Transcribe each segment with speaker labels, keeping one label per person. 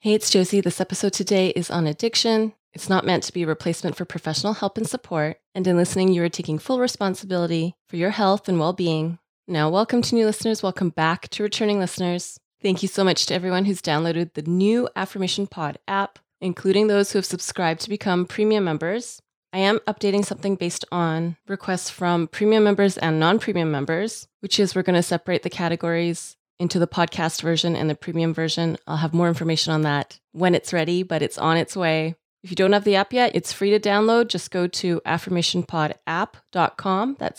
Speaker 1: Hey, it's Josie. This episode today is on addiction. It's not meant to be a replacement for professional help and support. And in listening, you are taking full responsibility for your health and well-being. Now, welcome to new listeners. Welcome back to returning listeners. Thank you so much to everyone who's downloaded the new Affirmation Pod app, including those who have subscribed to become premium members. I am updating something based on requests from premium members and non-premium members, which is we're going to separate the categories into the podcast version and the premium version. I'll have more information on that when it's ready, but it's on its way. If you don't have the app yet, it's free to download. Just go to affirmationpodapp.com. That's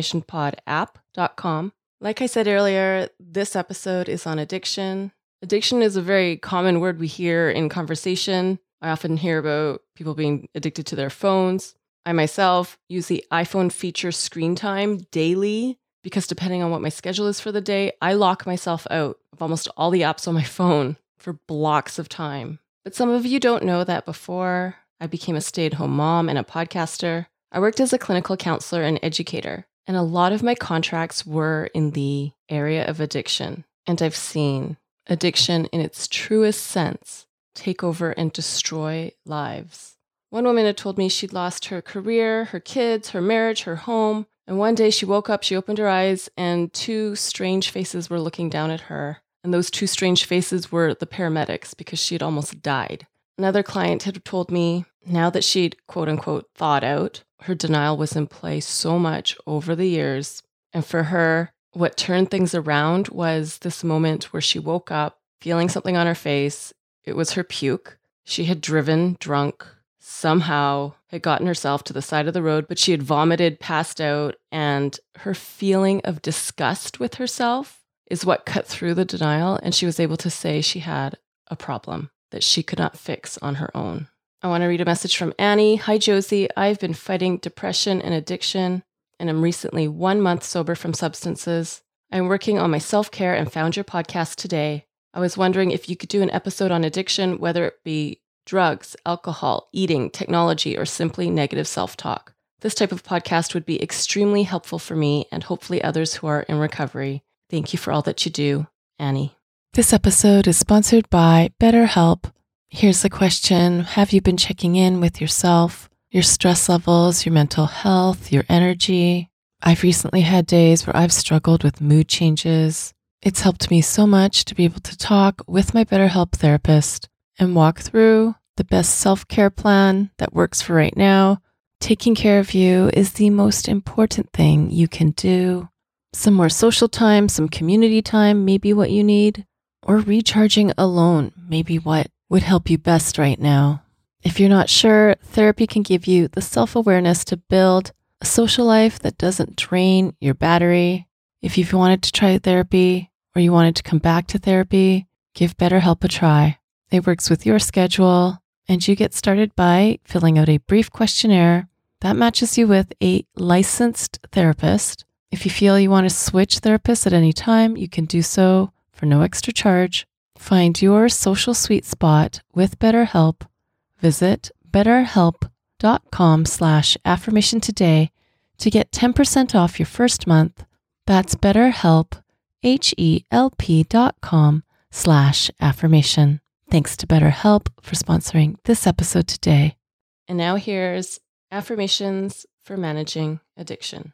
Speaker 1: affirmationpodapp.com. Like I said earlier, this episode is on addiction. Addiction is a very common word we hear in conversation. I often hear about people being addicted to their phones. I myself use the iPhone feature screen time daily because depending on what my schedule is for the day, I lock myself out of almost all the apps on my phone for blocks of time. But some of you don't know that before I became a stay-at-home mom and a podcaster, I worked as a clinical counselor and educator. And a lot of my contracts were in the area of addiction. And I've seen addiction in its truest sense take over and destroy lives. One woman had told me she'd lost her career, her kids, her marriage, her home. And one day she woke up, she opened her eyes, and two strange faces were looking down at her. And those two strange faces were the paramedics because she had almost died. Another client had told me now that she'd quote unquote thawed out, her denial was in play so much over the years. And for her, what turned things around was this moment where she woke up feeling something on her face. It was her puke. She had driven drunk, somehow had gotten herself to the side of the road, but she had vomited, passed out, and her feeling of disgust with herself is what cut through the denial, and she was able to say she had a problem that she could not fix on her own. I want to read a message from Annie. Hi, Josie. I've been fighting depression and addiction, and I'm recently 1 month sober from substances. I'm working on my self-care and found your podcast today. I was wondering if you could do an episode on addiction, whether it be drugs, alcohol, eating, technology, or simply negative self-talk. This type of podcast would be extremely helpful for me and hopefully others who are in recovery. Thank you for all that you do, Annie. This episode is sponsored by BetterHelp. Here's the question. Have you been checking in with yourself, your stress levels, your mental health, your energy? I've recently had days where I've struggled with mood changes. It's helped me so much to be able to talk with my BetterHelp therapist and walk through the best self-care plan that works for right now. Taking care of you is the most important thing you can do. Some more social time, some community time, maybe what you need, or recharging alone, maybe what would help you best right now. If you're not sure, therapy can give you the self-awareness to build a social life that doesn't drain your battery. If you've wanted to try therapy or you wanted to come back to therapy, give BetterHelp a try. It works with your schedule, and you get started by filling out a brief questionnaire that matches you with a licensed therapist. If you feel you want to switch therapists at any time, you can do so for no extra charge. Find your social sweet spot with BetterHelp. Visit betterhelp.com/affirmation today to get 10% off your first month. That's BetterHelp, HELP.com/affirmation. Thanks to BetterHelp for sponsoring this episode today. And now here's affirmations for managing addiction.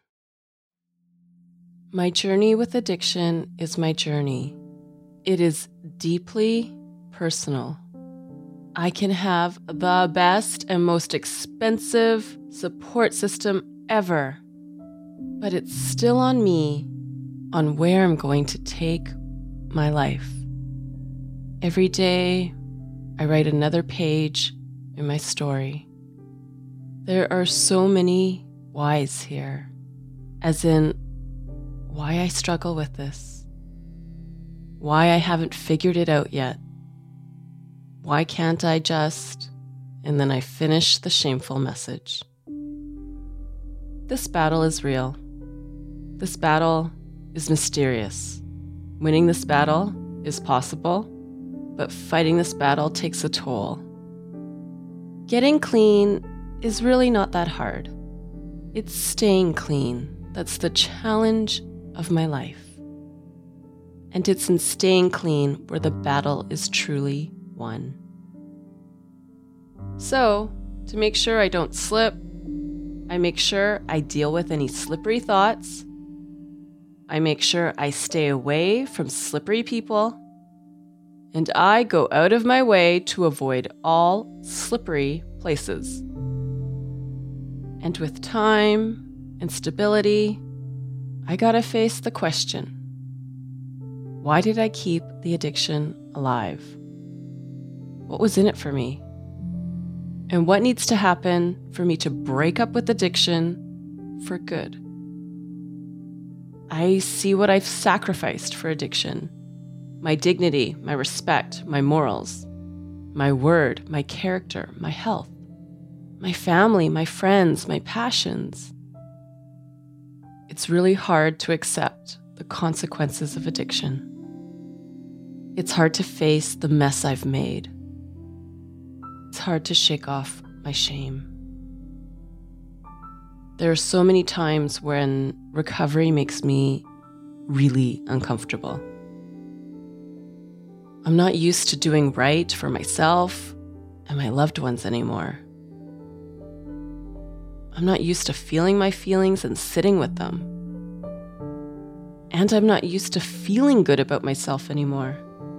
Speaker 1: My journey with addiction is my journey. It is deeply personal. I can have the best and most expensive support system ever, but it's still on me on where I'm going to take my life. Every day, I write another page in my story. There are so many whys here, as in why I struggle with this, why I haven't figured it out yet, why can't I just, and then I finish the shameful message. This battle is real. This battle is mysterious. Winning this battle is possible, but fighting this battle takes a toll. Getting clean is really not that hard. It's staying clean that's the challenge of my life. And it's in staying clean where the battle is truly won. one. So, to make sure I don't slip, I make sure I deal with any slippery thoughts. I make sure I stay away from slippery people. And I go out of my way to avoid all slippery places. And with time and stability, I gotta face the question: why did I keep the addiction alive? What was in it for me? And what needs to happen for me to break up with addiction for good? I see what I've sacrificed for addiction: my dignity, my respect, my morals, my word, my character, my health, my family, my friends, my passions. It's really hard to accept the consequences of addiction. It's hard to face the mess I've made. It's hard to shake off my shame. There are so many times when recovery makes me really uncomfortable. I'm not used to doing right for myself and my loved ones anymore. I'm not used to feeling my feelings and sitting with them. And I'm not used to feeling good about myself anymore.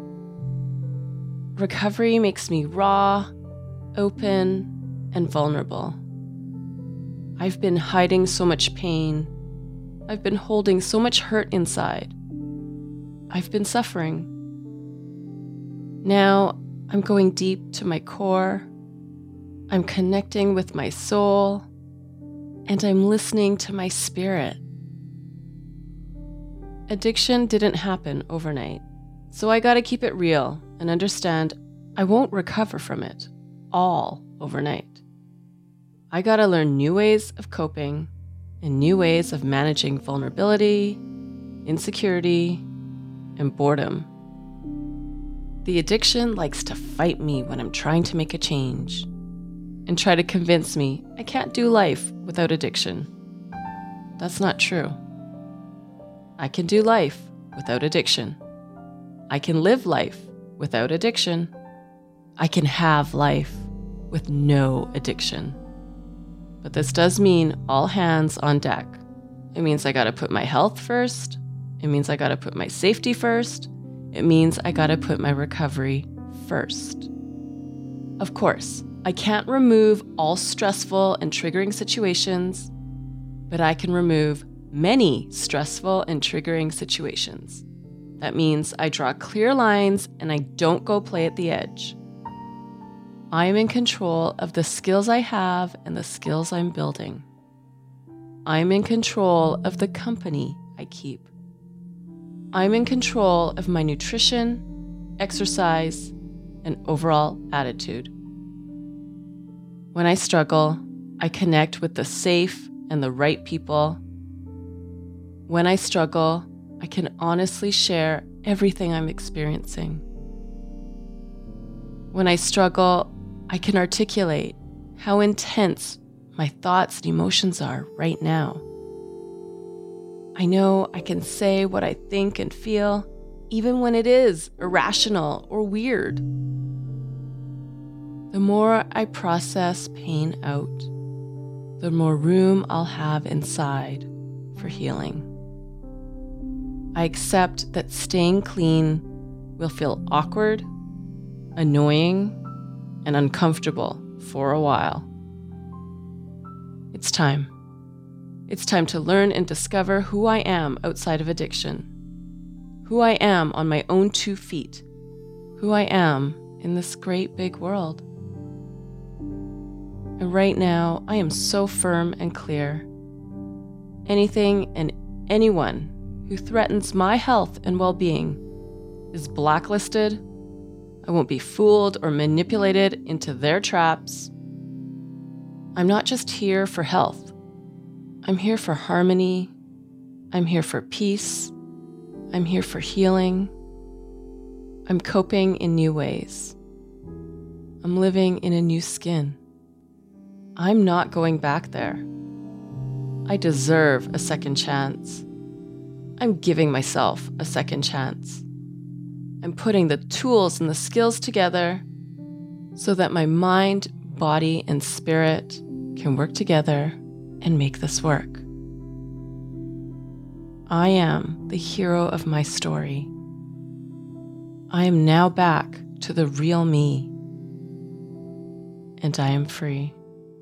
Speaker 1: Recovery makes me raw, open, and vulnerable. I've been hiding so much pain. I've been holding so much hurt inside. I've been suffering. Now I'm going deep to my core. I'm connecting with my soul, and I'm listening to my spirit. Addiction didn't happen overnight, so I gotta keep it real and understand I won't recover from it all overnight. I gotta learn new ways of coping and new ways of managing vulnerability, insecurity, and boredom. The addiction likes to fight me when I'm trying to make a change and try to convince me I can't do life without addiction. That's not true. I can do life without addiction. I can live life without addiction. I can have life with no addiction. But this does mean all hands on deck. It means I gotta put my health first. It means I gotta put my safety first. It means I gotta put my recovery first. Of course, I can't remove all stressful and triggering situations, but I can remove many stressful and triggering situations. That means I draw clear lines and I don't go play at the edge. I am in control of the skills I have and the skills I'm building. I'm in control of the company I keep. I'm in control of my nutrition, exercise, and overall attitude. When I struggle, I connect with the safe and the right people. When I struggle, I can honestly share everything I'm experiencing. When I struggle, I can articulate how intense my thoughts and emotions are right now. I know I can say what I think and feel, even when it is irrational or weird. The more I process pain out, the more room I'll have inside for healing. I accept that staying clean will feel awkward, annoying, and uncomfortable for a while. It's time. It's time to learn and discover who I am outside of addiction, who I am on my own 2 feet, who I am in this great big world. And right now, I am so firm and clear. Anything and anyone who threatens my health and well-being is blacklisted. I won't be fooled or manipulated into their traps. I'm not just here for health. I'm here for harmony. I'm here for peace. I'm here for healing. I'm coping in new ways. I'm living in a new skin. I'm not going back there. I deserve a second chance. I'm giving myself a second chance. I'm putting the tools and the skills together so that my mind, body, and spirit can work together and make this work. I am the hero of my story. I am now back to the real me, and I am free.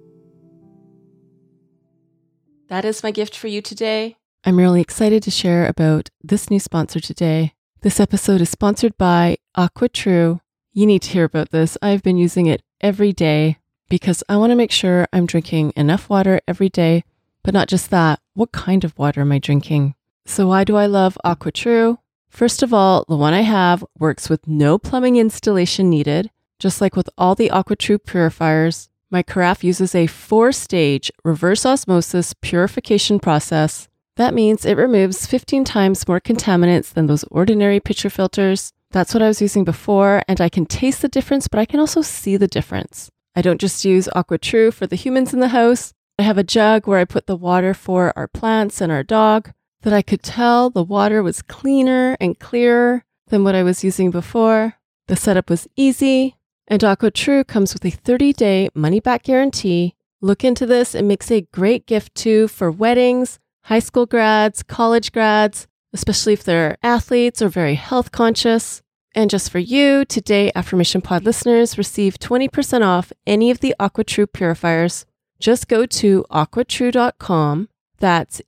Speaker 1: That is my gift for you today. I'm really excited to share about this new sponsor today. This episode is sponsored by AquaTrue. You need to hear about this. I've been using it every day because I want to make sure I'm drinking enough water every day, but not just that. What kind of water am I drinking? So why do I love AquaTrue? First of all, the one I have works with no plumbing installation needed. Just like with all the AquaTrue purifiers, my carafe uses a 4-stage reverse osmosis purification process. That means it removes 15 times more contaminants than those ordinary pitcher filters. That's what I was using before, and I can taste the difference, but I can also see the difference. I don't just use AquaTrue for the humans in the house. I have a jug where I put the water for our plants and our dog, that I could tell the water was cleaner and clearer than what I was using before. The setup was easy, and AquaTrue comes with a 30-day money-back guarantee. Look into this. It makes a great gift too for weddings, high school grads, college grads, especially if they're athletes or very health conscious. And just for you, today Affirmation Pod listeners receive 20% off any of the AquaTrue purifiers. Just go to aquatrue.com. That's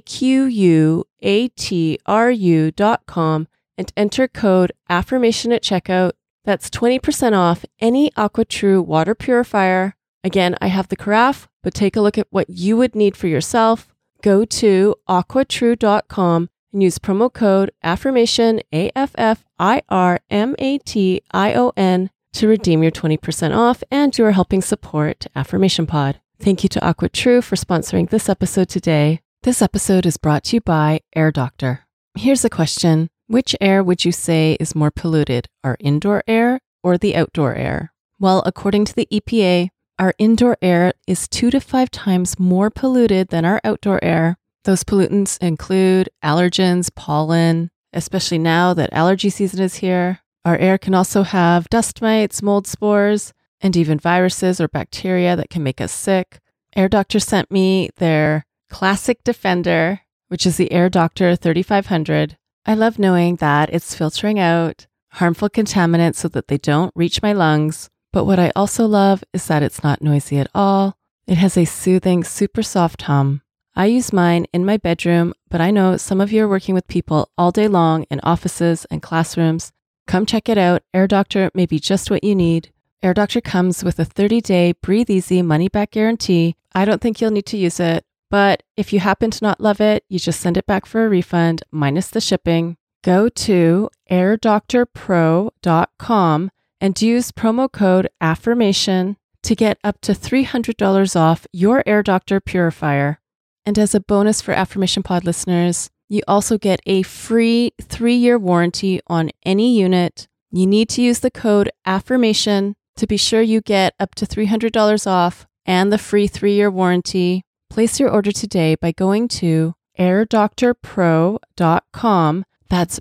Speaker 1: AQUATRU.com and enter code AFFIRMATION at checkout. That's 20% off any AquaTrue water purifier. Again, I have the carafe, but take a look at what you would need for yourself. Go to aquatrue.com and use promo code AFFIRMATION, AFFIRMATION, to redeem your 20% off, and you are helping support Affirmation Pod. Thank you to AquaTrue for sponsoring this episode today. This episode is brought to you by Air Doctor. Here's a question. Which air would you say is more polluted, our indoor air or the outdoor air? Well, according to the EPA, our indoor air is 2 to 5 times more polluted than our outdoor air. Those pollutants include allergens, pollen, especially now that allergy season is here. Our air can also have dust mites, mold spores, and even viruses or bacteria that can make us sick. Air Doctor sent me their Classic Defender, which is the Air Doctor 3500. I love knowing that it's filtering out harmful contaminants so that they don't reach my lungs. But what I also love is that it's not noisy at all. It has a soothing, super soft hum. I use mine in my bedroom, but I know some of you are working with people all day long in offices and classrooms. Come check it out. Air Doctor may be just what you need. Air Doctor comes with a 30-day breathe easy money-back guarantee. I don't think you'll need to use it, but if you happen to not love it, you just send it back for a refund minus the shipping. Go to airdoctorpro.com and use promo code AFFIRMATION to get up to $300 off your Air Doctor purifier. And as a bonus for Affirmation Pod listeners, you also get a free 3-year warranty on any unit. You need to use the code AFFIRMATION to be sure you get up to $300 off and the free 3-year warranty. Place your order today by going to airdoctorpro.com. That's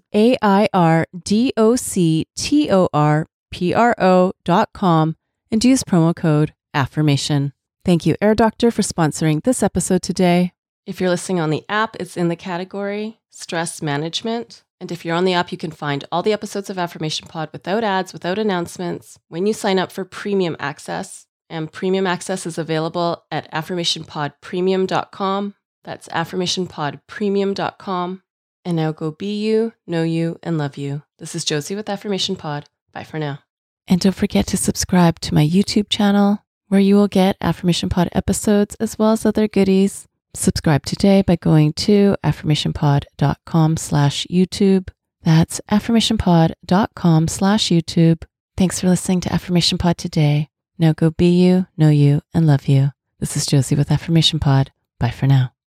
Speaker 1: airdoctorpro.com and use promo code AFFIRMATION. Thank you, Air Doctor, for sponsoring this episode today. If you're listening on the app, it's in the category Stress Management. And if you're on the app, you can find all the episodes of Affirmation Pod without ads, without announcements, when you sign up for premium access. And premium access is available at affirmationpodpremium.com. That's affirmationpodpremium.com. And now go be you, know you, and love you. This is Josie with Affirmation Pod. Bye for now. And don't forget to subscribe to my YouTube channel, where you will get Affirmation Pod episodes as well as other goodies. Subscribe today by going to affirmationpod.com/YouTube. That's affirmationpod.com/YouTube. Thanks for listening to Affirmation Pod today. Now go be you, know you, and love you. This is Josie with Affirmation Pod. Bye for now.